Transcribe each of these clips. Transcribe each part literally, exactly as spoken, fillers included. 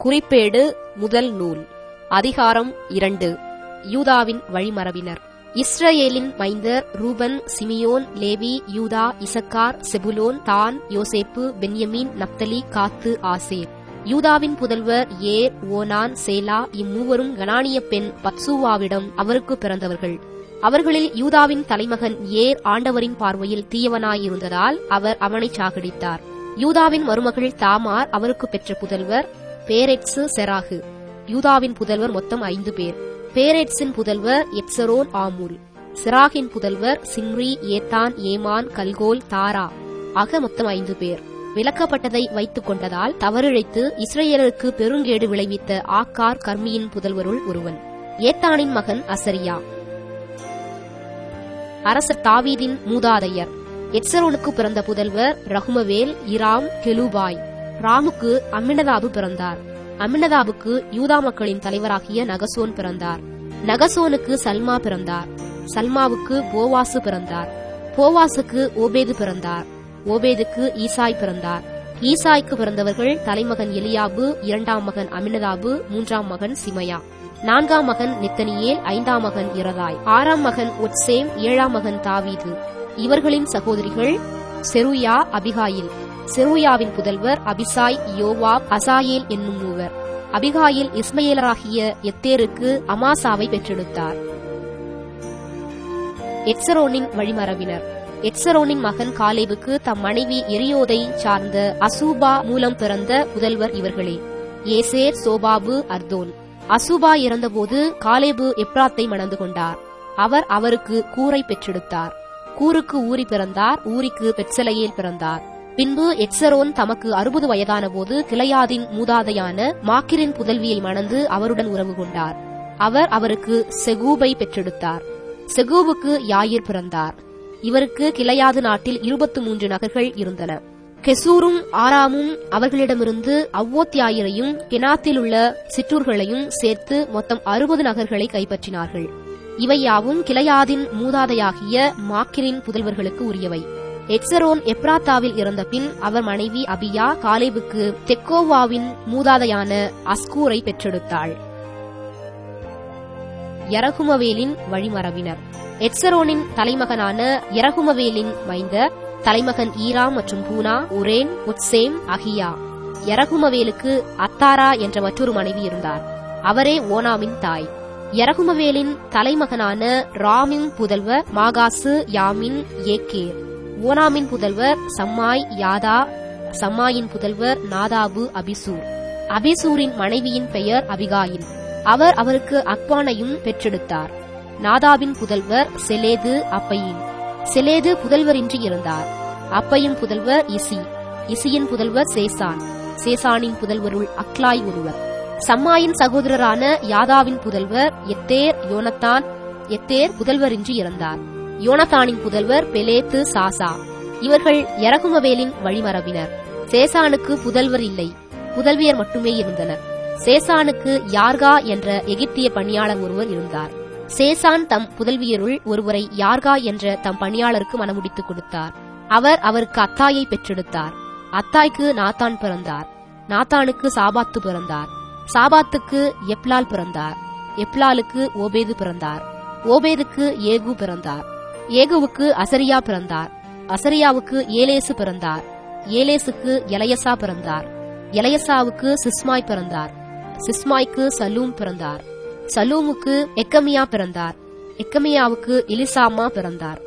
குறிப்பேடு முதல் நூல். அதிகாரம் இரண்டு. யூதாவின் வழிமரபினர். இஸ்ரவேலின் மைந்தர் ரூபன், சிமியோன், லேவி, யூதா, இசக்கார், செபுலோன், தான், யோசேப்பு, பென்யமீன், நப்தலி, காத்து, ஆசேர். யூதாவின் புதல்வர் ஏர், ஓனான், சேலா இம்மூவரும் கனானிய பெண் பத்சூவாவிடம் அவருக்கு பிறந்தவர்கள். அவர்களில் யூதாவின் தலைமகன் ஏர் ஆண்டவரின் பார்வையில் தீயவனாயிருந்ததால் அவர் அவனைச் சாகடித்தார். யூதாவின் மருமகள் தாமார் அவருக்கு பெற்ற புதல்வர் பேரெட்சு, செராகு. யூதாவின் புதல்வர் மொத்தம் ஐந்து பேர். பேரெட்சின் புதல்வர் எப்சரோன், ஆமூல். செராகின் புதல்வர் சிம்ரி, ஏத்தான், ஏமான், கல்கோல், தாரா. ஆக மொத்தம் ஐந்து பேர். விலக்கப்பட்டதை வைத்துக் கொண்டதால் தவறிழைத்து இஸ்ரவேலருக்கு பெருங்கேடு விளைவித்த ஆக்கார் கர்மியின் புதல்வருள் ஒருவன். ஏத்தானின் மகன் அசரியா. அரசர் தாவீதின் மூதாதையர். எட்சரோனுக்கு பிறந்த புதல்வர் ரகுமவேல், இராம், கெலுபாய். ராமுக்கு அம்மினதாபு பிறந்தார். அம்மினதாபுக்கு யூதா மக்களின் தலைவராகிய நகசோன் பிறந்தார். நகசோனுக்கு சல்மா பிறந்தார். சல்மாவுக்கு போவாசு பிறந்தார். போவாசுக்கு ஓபேது பிறந்தார். ஓபேதுக்கு ஈசாய் பிறந்தார். ஈசாய்க்கு பிறந்தவர்கள் தலைமகன் எலியாபு, இரண்டாம் மகன் அம்மினதாபு, மூன்றாம் மகன் சிமையா, நான்காம் மகன் நெத்தனியேல், ஐந்தாம் மகன் இரதாய், ஆறாம் மகன் ஒட்சேம், ஏழாம் மகன் தாவீது. இவர்களின் சகோதரிகள் செருயா, அபிகாயில். செருயாவின் புதல்வர் அபிசாய், யோவாப், அசாயேல் என்னும் மூவர். அபிகாயில் இஸ்மயேலராகிய எத்தேருக்கு அமாசாவை பெற்றெடுத்தார். எட்சரோனின் வழிமரபினர். எட்சரோனின் மகன் காலேபுக்கு தம் மனைவி எரியோதை சார்ந்த அசூபா மூலம் பிறந்த புதல்வர் இவர்களே: ஏசேர், சோபாபு, அர்தோன். அசூபா இறந்தபோது காலேபு எப்ராத்தை மணந்து கொண்டார். அவர் அவருக்கு கூரை பெற்றெடுத்தார். கூருக்கு ஊரி பிறந்தார். ஊரிக்கு பெத்செலயேல் பிறந்தார். பின்பு எட்சரோன் தமக்கு அறுபது வயதான போது கிளையாதின் மூதாதையான மாக்கிரின் புதல்வியை மணந்து அவருடன் உறவு கொண்டார். அவர் அவருக்கு செகூபை பெற்றெடுத்தார். செகூபுக்கு யாயிர் பிறந்தார். இவருக்கு கிளையாது நாட்டில் இருபத்து மூன்று நகர்கள் இருந்தன. கெசூரும் ஆராமும் அவர்களிடமிருந்து அவ்வோத்யாயிரையும் கெனாத்தில் உள்ள சிற்றூர்களையும் சேர்த்து மொத்தம் அறுபது நகர்களை கைப்பற்றினார்கள். இவை யாவும் கிளையாதின் மூதாதையாகிய மாக்கிரின் புதல்வர்களுக்கு உரியவை. எட்சரோன் எப்ராத்தாவில் இறந்த பின் அவர் மனைவி அபியா காலேபுக்கு தெக்கோவாவின் மூதாதையான அஸ்கூரை பெற்றெடுத்தாள். யரகுமவேலின் வழிமரபினர். எட்சரோனின் தலைமகனான யரகுமவேலின் மைந்தர் தலைமகன் ஈராம் மற்றும் பூனா, உரேன், உட்சேம், அகியா. யரகுமவேலுக்கு அத்தாரா என்ற மற்றொரு மனைவி இருந்தார். அவரே ஓனாமின் தாய். யரகுமவேலின் தலைமகனான ராமின் புதல்வர் மாகாசு, யாமின், ஏக்கேர். ஓனாமின் புதல்வர் சம்மாய், யாதா. சம்மாயின் புதல்வர் நாதாபு, அபிசூர். அபிசூரின் மனைவியின் பெயர் அபிகாயில். அவர் அவருக்கு அக்வானையும் பெற்றெடுத்தார். நாதாபின் புதல்வர் செலேது, அப்பையின். செலேது புதல்வரின்றி இருந்தார். அப்பையும் புதல்வர் இசி. இசியின் புதல்வர் சேசான். சேசானின் புதல்வருள் அக்லாய் ஒருவர். சம்மாயின் சகோதரரான யாதாவின் புதல்வர் எத்தேர், யோனத்தான். எத்தேர் புதல்வரின்றி இருந்தார். யோனத்தானின் புதல்வர் பெலேத்து, சாசா. இவர்கள் யரகுமவேலின் வழிமரபினர். சேசானுக்கு புதல்வர் இல்லை, புதல்வியர் மட்டுமே இருந்தனர். சேசானுக்கு யார்கா என்ற எகிப்திய பணியாளர் ஒருவர் இருந்தார். சேசான் தம் புதல்வியருள் ஒருவரை யார்கா என்ற தம் பணியாளருக்கு மணமுடித்துக் கொடுத்தார். அவர் அவருக்கு அத்தாயை பெற்றெடுத்தார். அத்தாய்க்கு நாத்தான் பிறந்தார். நாத்தானுக்கு சாபாத்து பிறந்தார். சாபாத்துக்கு எப்லால் பிறந்தார். எப்லாலுக்கு ஓபேது பிறந்தார். ஓபேதுக்கு ஏகு பிறந்தார். ஏகுவுக்கு அசரியா பிறந்தார். அசரியாவுக்கு ஏலேசு பிறந்தார். ஏலேசுக்கு எலையசா பிறந்தார். எலையசாவுக்கு சிஸ்மாய் பிறந்தார். சிஸ்மாய்க்கு சலூம் பிறந்தார். சலூமுக்கு எக்கமியா பிறந்தார். எக்கமியாவுக்கு எலிசாமா பிறந்தார்.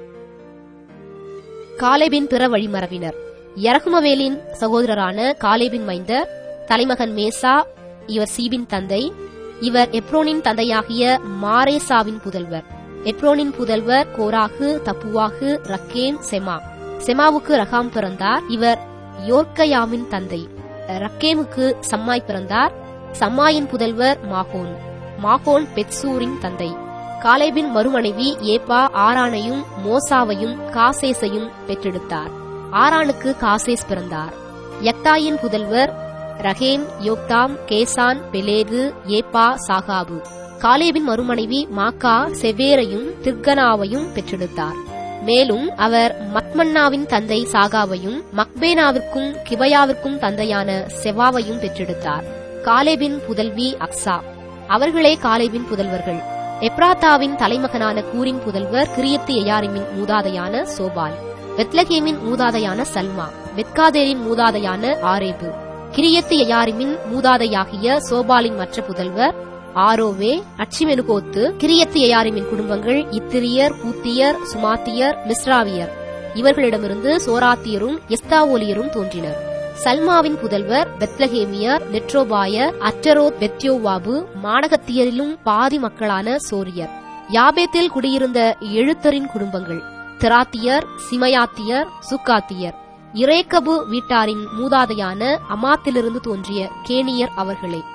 காலேபின் பிற வழிமரபினர். யரகுமவேலின் சகோதரரான காலேபின் மைந்தர் தலைமகன் மேசா. இவர் சீபின் தந்தை. இவர் எப்ரோனின் தந்தையாகிய மாரேசாவின் புதல்வர். எப்ரோனின் புதல்வர் கோராகு, தப்புவாகு, ரக்கேம், செமா. செமாவுக்கு ரகாம் பிறந்தார். இவர் யோர்க்கயாமின் தந்தை. ரக்கேமுக்கு சம்மாய் பிறந்தார். சம்மாயின் புதல்வர் மாகோன். மாகோன் பெத்சூரின் தந்தை. காலேபின் மறுமனைவி ஏப்பா ஆரானையும் மோசாவையும் காசேசையும் பெற்றெடுத்தார். ஆரானுக்கு காசேஸ் பிறந்தார். யக்தாயின் புதல்வர் ரகேம், யோக்தாம், கேசான், பெலேது, ஏப்பா, சாகாபு. காலேபின் மறுமனைவி மாக்கா செவேரையும் திர்கனாவையும் பெற்றெடுத்தார். மேலும் அவர் மத்மன்னாவின் தந்தை சாகாவையும் மக்பேனாவிற்கும் கிபயாவிற்கும் தந்தையான செவாவையும் பெற்றெடுத்தார். காலேபின் புதல்வி அக்சா. அவர்களே காலேபின் புதல்வர்கள். எப்ராத்தாவின் தலைமகனான கூரின் புதல்வர் கிரியத்து எயாரிமின் மூதாதையான சோபால். பெத்லகேமின் மூதாதையான சல்மா. பெத்காதேரின் மூதாதையான ஆரேபு. கிரியத்து எயாரிமின் மூதாதையாகிய சோபாலின் மற்ற புதல்வர் ஆரோவே, அச்சிமெனுகோத்து. கிரியத்து எயாரிமின் குடும்பங்கள் இத்திரியர், பூத்தியர், சுமாத்தியர், மிஸ்ராவியர். இவர்களிடமிருந்து சோராத்தியரும் எஸ்தாவோலியரும் தோன்றினர். சல்மாவின் புதல்வர் பெத்லகேமியர், நெட்ரோபாயர், அட்டரோத், பெத்யோவாபு. மானகத்தியரிலும் பாதி மக்களான சோரியர். யாபேத்தில் குடியிருந்த எழுத்தரின் குடும்பங்கள் திராத்தியர், சிமையாத்தியர், சுக்காத்தியர். இரேக்கபு வீட்டாரின் மூதாதையான அமாத்திலிருந்து தோன்றிய கேனியர் அவர்களே.